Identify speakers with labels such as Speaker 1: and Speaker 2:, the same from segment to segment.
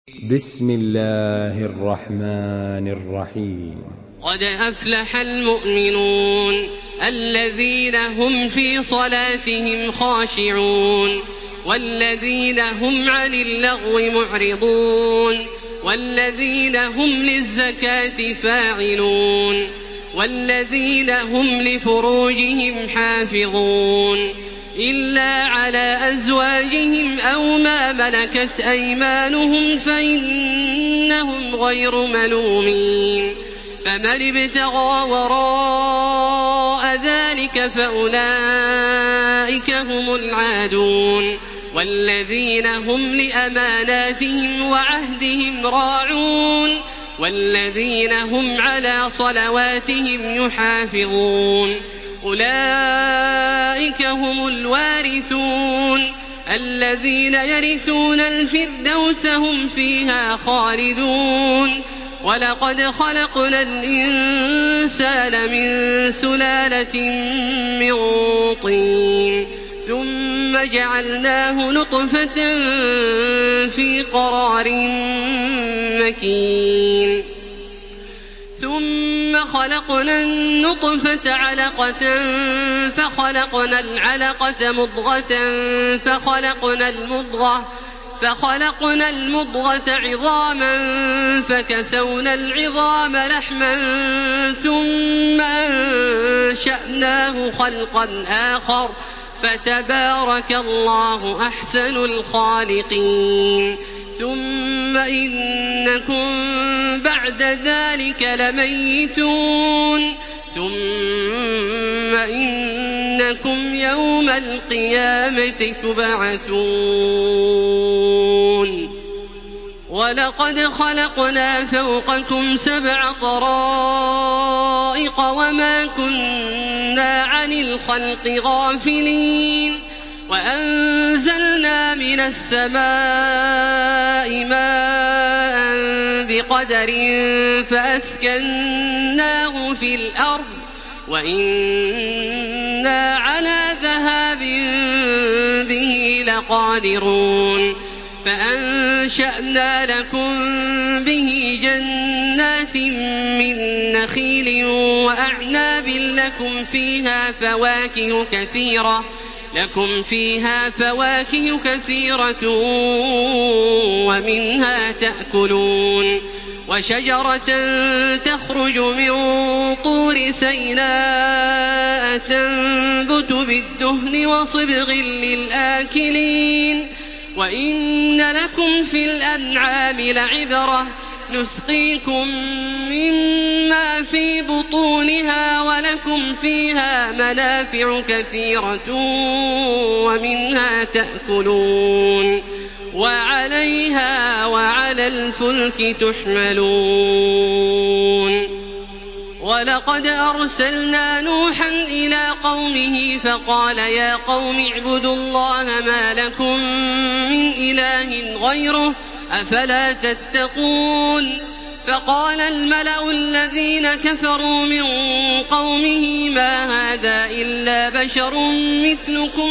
Speaker 1: بسم الله الرحمن الرحيم.
Speaker 2: قد أفلح المؤمنون الذين هم في صلاتهم خاشعون والذين هم عن اللغو معرضون والذين هم للزكاة فاعلون والذين هم لفروجهم حافظون إلا على أزواجهم أو ما ملكت أيمانهم فإنهم غير ملومين فمن ابتغى وراء ذلك فأولئك هم العادون والذين هم لأماناتهم وعهدهم راعون والذين هم على صلواتهم يحافظون أولئك هم الوارثون الذين يرثون الفردوس هم فيها خالدون ولقد خلقنا الإنسان من سلالة من طين ثم جعلناه نطفة في قرار مكين ثم خلقنا النطفة علقة فخلقنا العلقة مضغة فخلقنا المضغة عظاما فكسونا العظام لحما ثم أنشأناه خلقا آخر فتبارك الله أحسن الخالقين ثم إنكم بعد ذلك لميتون ثم إنكم يوم القيامة تبعثون ولقد خلقنا فوقكم 7 طرائق وما كنا عن الخلق غافلين وأنزلنا من السماء ماء بقدر فأسكناه في الأرض وإنا على ذهاب به لقادرون فأنشأنا لكم به جنات من نخيل وأعناب لكم فيها فواكه كثيرة ومنها تأكلون وشجرة تخرج من طور سيناء تنبت بالدهن وصبغ للآكلين وإن لكم في الأنعام لعبرة نسقيكم مما في بطونها ولكم فيها منافع كثيرة ومنها تأكلون وعليها وعلى الفلك تحملون ولقد أرسلنا نوحا إلى قومه فقال يا قوم اعبدوا الله ما لكم من إله غيره أفلا تتقون فقال الملأ الذين كفروا من قومه ما هذا إلا بشر مثلكم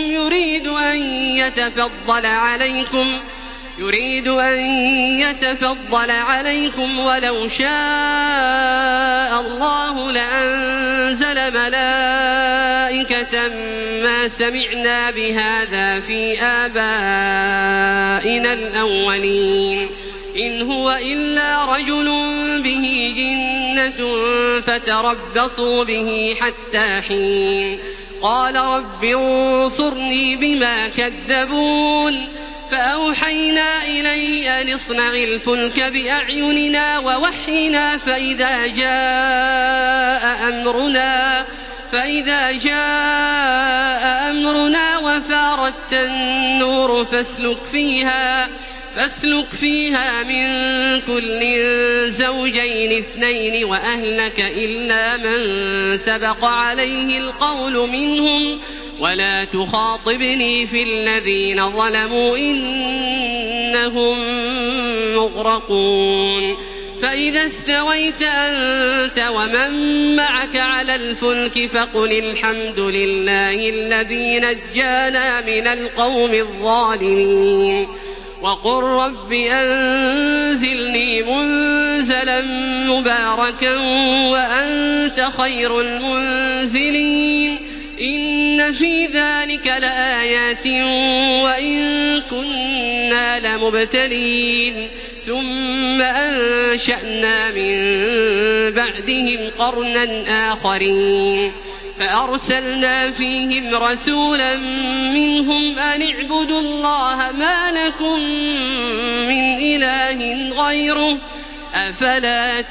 Speaker 2: يريد أن يتفضل عليكم ولو شاء الله لأنزل ملائكة ما سمعنا بهذا في آبائنا الأولين إن هو إلا رجل به جنة فتربصوا به حتى حين قال رب انصرني بما كذبون فأوحينا إليه أن اصنع الفلك بأعيننا ووحينا فإذا جاء أمرنا وفارت النور فاسلك فيها من كل زوجين 2 وأهلك إلا من سبق عليه القول منهم ولا تخاطبني في الذين ظلموا إنهم مغرقون فإذا استويت أنت ومن معك على الفلك فقل الحمد لله الذي نجانا من القوم الظالمين وقل رب أنزلني منزلا مباركا وأنت خير المنزلين إن في ذلك لآيات وإن كنا لمبتلين ثم أنشأنا من بعدهم قرنا آخرين فأرسلنا فيهم رسولا منهم أن اعبدوا الله ما لكم من إله غيره أفلا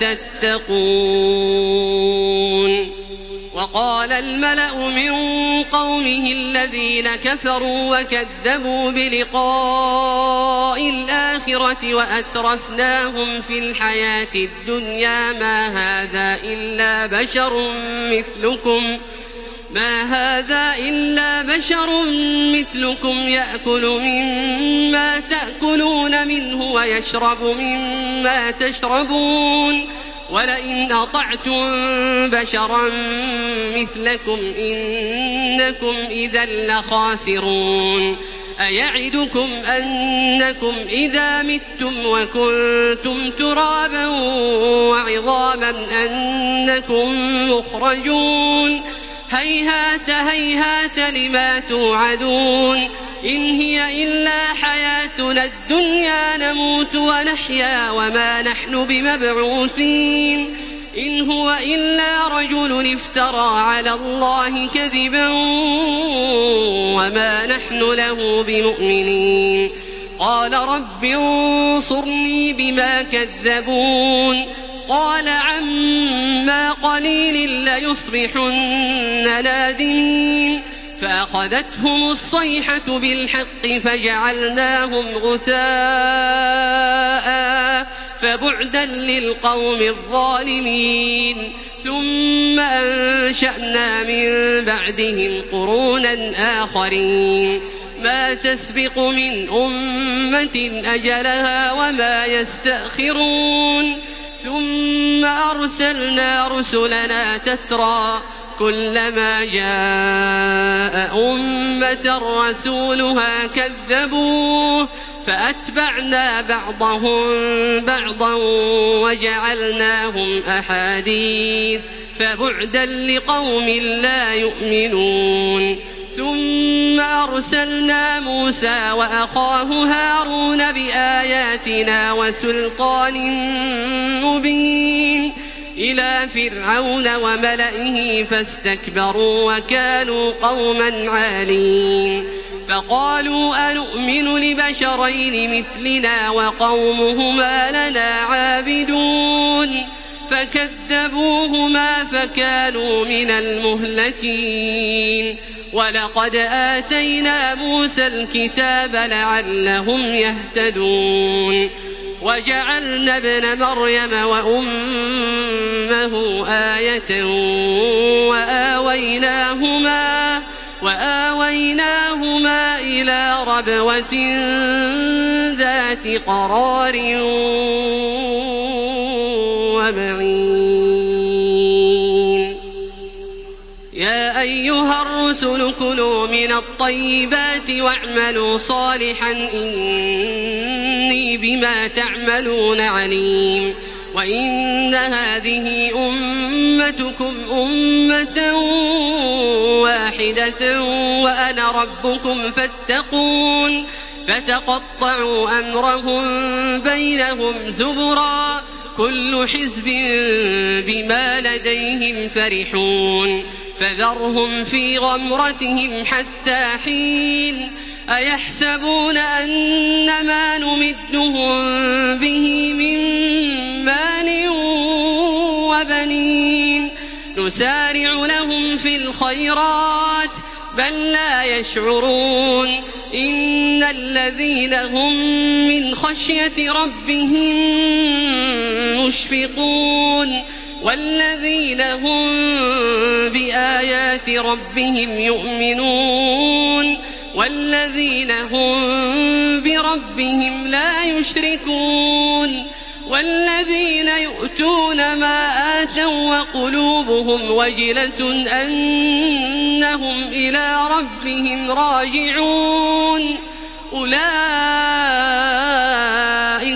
Speaker 2: تتقون وقال الملأ من قومه الذين كفروا وكذبوا بلقاء الآخرة وأترفناهم في الحياة الدنيا ما هذا إلا بشر مثلكم يأكل مما تأكلون منه ويشرب مما تشربون ولئن أطعتم بشرا مثلكم إنكم إذا لخاسرون أيعدكم أنكم إذا متم وكنتم ترابا وعظاما أنكم مخرجون هيهات هيهات لما توعدون إن هي إلا حياتنا الدنيا نموت ونحيا وما نحن بمبعوثين إن هو إلا رجل افترى على الله كذبا وما نحن له بمؤمنين قال رب انصرني بما كذبون قال عما قليل ليصبحن نادمين فأخذتهم الصيحة بالحق فجعلناهم غثاء فبعدا للقوم الظالمين ثم أنشأنا من بعدهم قرونا آخرين ما تسبق من أمة أجلها وما يستأخرون ثم أرسلنا رسلنا تترى كلما جاء أمة رسولها كذبوه فأتبعنا بعضهم بعضا وجعلناهم أحاديث فبعدا لقوم لا يؤمنون ثم أرسلنا موسى وأخاه هارون بآياتنا وسلطان مبين إلى فرعون وملئه فاستكبروا وكانوا قوما عالين فقالوا أنؤمن لبشرين مثلنا وقومهما لنا عابدون فكذبوهما فكانوا من المهلكين ولقد آتينا موسى الكتاب لعلهم يهتدون وجعلنا ابن مريم وأمه آية وآويناهما إلى ربوة ذات قرار ومعين يا أيها الرسل كلوا من الطيبات واعملوا صالحا إني بما تعملون عليم وإن هذه أمتكم أمة واحدة وأنا ربكم فاتقون فتقطعوا أمرهم بينهم زبرا كل حزب بما لديهم فرحون فذرهم في غمرتهم حتى حين أيحسبون أن ما نمدهم به من مال وبنين نسارع لهم في الخيرات بل لا يشعرون إن الذين هم من خشية ربهم مشفقون والذين هم بآيات ربهم يؤمنون والذين هم بربهم لا يشركون والذين يؤتون ما آتوا وقلوبهم وجلة أنهم إلى ربهم راجعون أولئك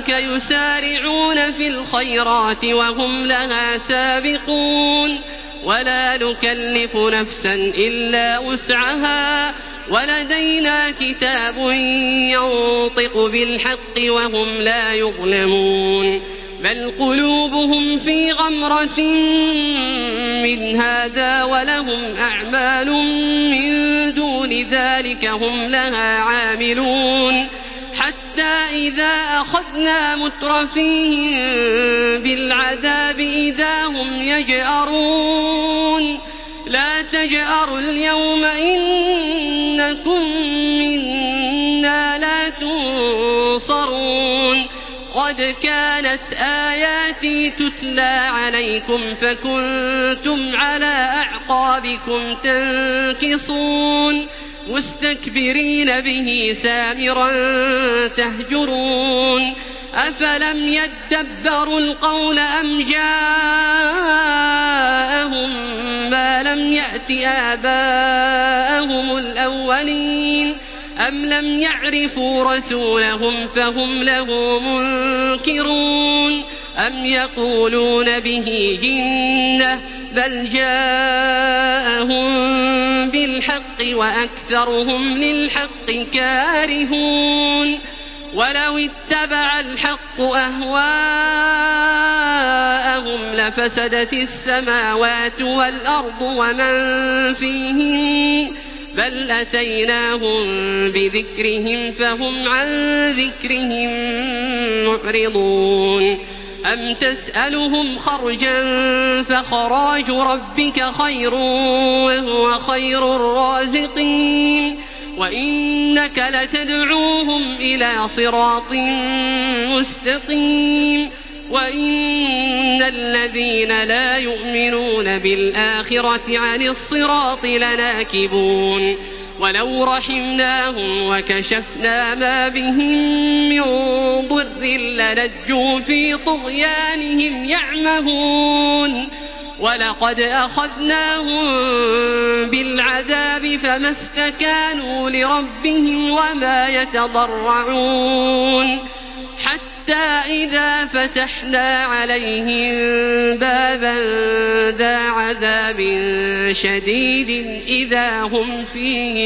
Speaker 2: أولئك يسارعون في الخيرات وهم لها سابقون ولا نكلف نفسا إلا وسعها ولدينا كتاب ينطق بالحق وهم لا يظلمون بل قلوبهم في غمرة من هذا ولهم أعمال من دون ذلك هم لها عاملون حتى إذا أخذنا مترفيهم بالعذاب إذا هم يجأرون لا تجأروا اليوم إنكم منا لا تنصرون قد كانت آياتي تتلى عليكم فكنتم على أعقابكم تنكصون مستكبرين به سامرا تهجرون أفلم يدبروا القول أم جاءهم ما لم يأت آباءهم الأولين أم لم يعرفوا رسولهم فهم له منكرون أم يقولون به جنة بل جاءهم بالحق وأكثرهم للحق كارهون ولو اتبع الحق أهواءهم لفسدت السماوات والأرض ومن فيهن بل أتيناهم بذكرهم فهم عن ذكرهم معرضون أم تسألهم خرجا فخراج ربك خير وهو خير الرازقين وإنك لتدعوهم إلى صراط مستقيم وإن الذين لا يؤمنون بالآخرة عن الصراط لناكبون ولو رحمناهم وكشفنا ما بهم من ضر للجوا في طغيانهم يعمهون ولقد أخذناهم بالعذاب فما استكانوا لربهم وما يتضرعون حتى إذا فتحنا عليهم بابا ذا عذاب شديد إذا هم فيه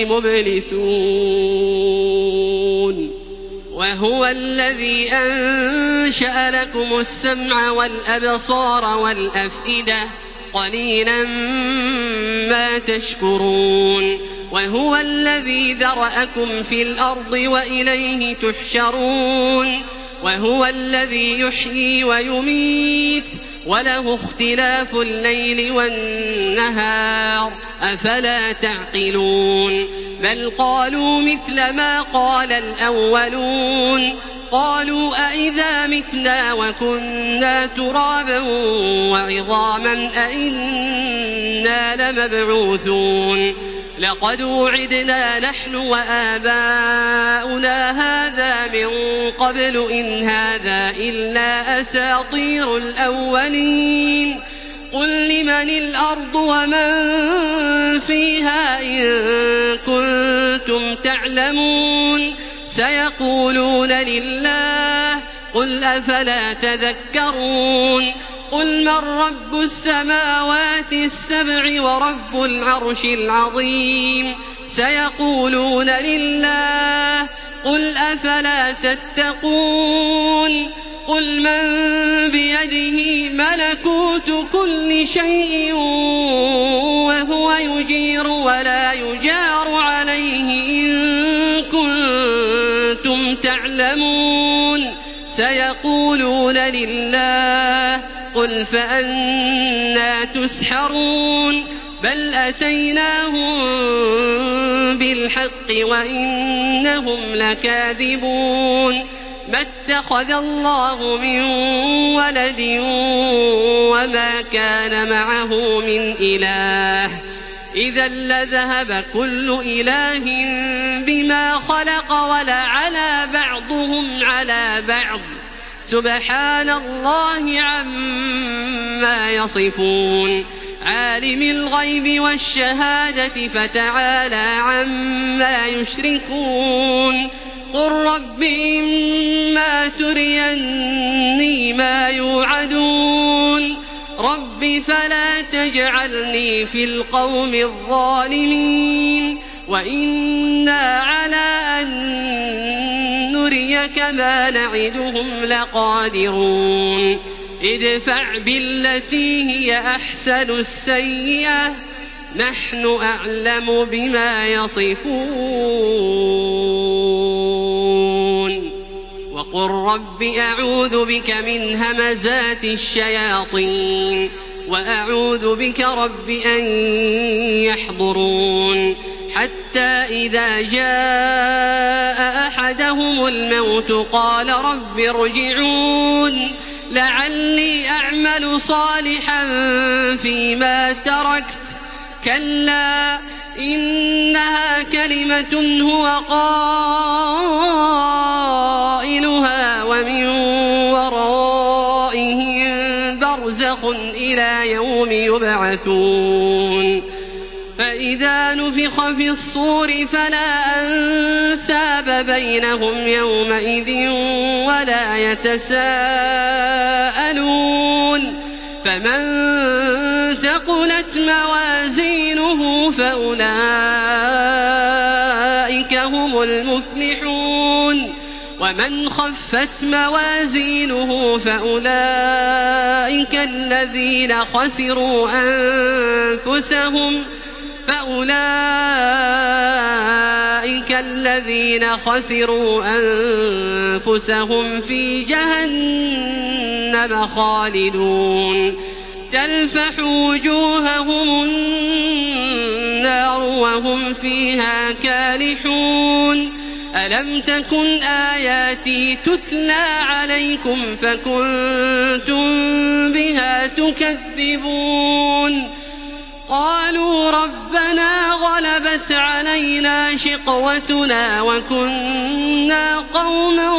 Speaker 2: مبلسون وهو الذي أنشأ لكم السمع والأبصار والأفئدة قليلا ما تشكرون وهو الذي ذرأكم في الأرض وإليه تحشرون وهو الذي يحيي ويميت وله اختلاف الليل والنهار أفلا تعقلون بل قالوا مثل ما قال الأولون قالوا أئذا متنا وكنا ترابا وعظاما أئنا لمبعوثون لقد وعدنا نحن وآباؤنا هذا من قبل إن هذا إلا أساطير الأولين قل لمن الأرض ومن فيها إن كنتم تعلمون سيقولون لله قل أفلا تذكرون قل من رب السماوات السبع ورب العرش العظيم سيقولون لله قل أفلا تتقون قل من بيده ملكوت كل شيء وهو يجير ولا يجار عليه إن كنتم تعلمون سيقولون لله قل فأنى تسحرون بل أتيناهم بالحق وإنهم لكاذبون ما اتخذ الله من ولد وما كان معه من إله إذا لذهب كل إله بما خلق ولعلى بعضهم على بعض سبحان الله عما يصفون عالم الغيب والشهادة فتعالى عما يشركون قل رب إما تريني ما يوعدون رب فلا تجعلني في القوم الظالمين وإنا على أن نريك ما نعدهم لقادرون ادفع بالتي هي أحسن السيئة نحن أعلم بما يصفون وقل رب أعوذ بك من همزات الشياطين وأعوذ بك رب أن يحضرون حتى إذا جاء أحدهم الموت قال رب ارجعون لعلي أعمل صالحا فيما تركت كلا إنها كلمة هو قائلها ومن ورائهم برزخ إلى يوم يبعثون فإذا نفخ في الصور فلا أنساب بينهم يومئذ ولا يتساءلون فمن ثقلت موازينه فأولئك هم المفلحون ومن خفت موازينه فأولئك الذين خسروا أنفسهم في جهنم خالدون تلفح وجوههم النار وهم فيها كالحون ألم تكن آياتي تتلى عليكم فكنتم بها تكذبون قالوا ربنا غلبت علينا شقوتنا وكنا قوما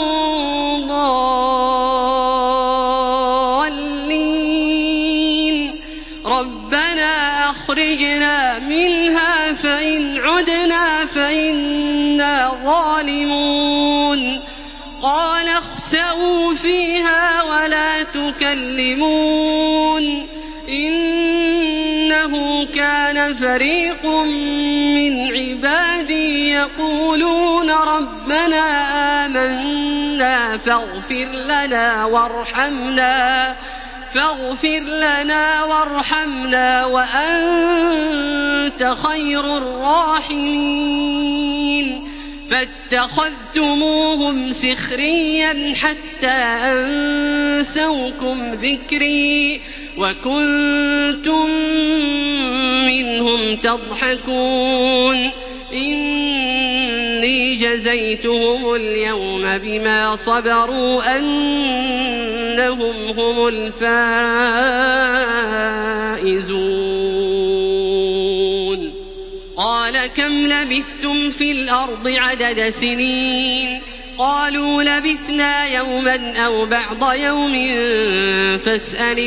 Speaker 2: ضالين ربنا أخرجنا منها فإن عدنا فإنا ظالمون قال اخسئوا فيها ولا تكلمون إنه كان فريق من عبادي يقولون ربنا آمنا فاغفر لنا وارحمنا وأنت خير الراحمين فاتخذتموهم سخريا حتى أنسوكم ذكري وكنتم منهم تضحكون إني جزيتهم اليوم بما صبروا أنهم هم الفائزون قال كم لبثتم في الأرض عدد سنين قالوا لبثنا يوما أو بعض يوم فاسأل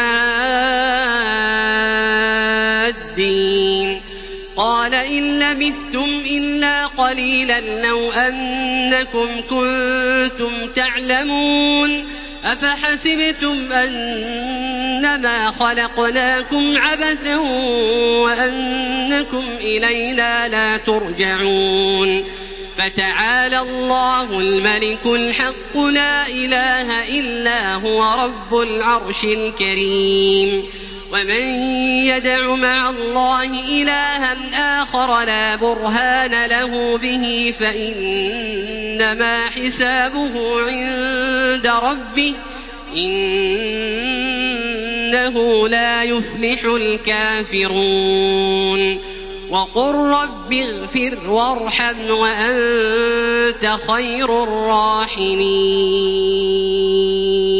Speaker 2: العادين قال إن لبثتم إلا قليلا لو أنكم كنتم تعلمون أفحسبتم أنما خلقناكم عبثا وأنكم إلينا لا ترجعون فتعالى الله الملك الحق لا إله إلا هو رب العرش الكريم ومن يدع مع الله إلها آخر لا برهان له به فإنما حسابه عند ربه إنه لا يفلح الكافرون وقل رب اغفر وارحم وأنت خير الراحمين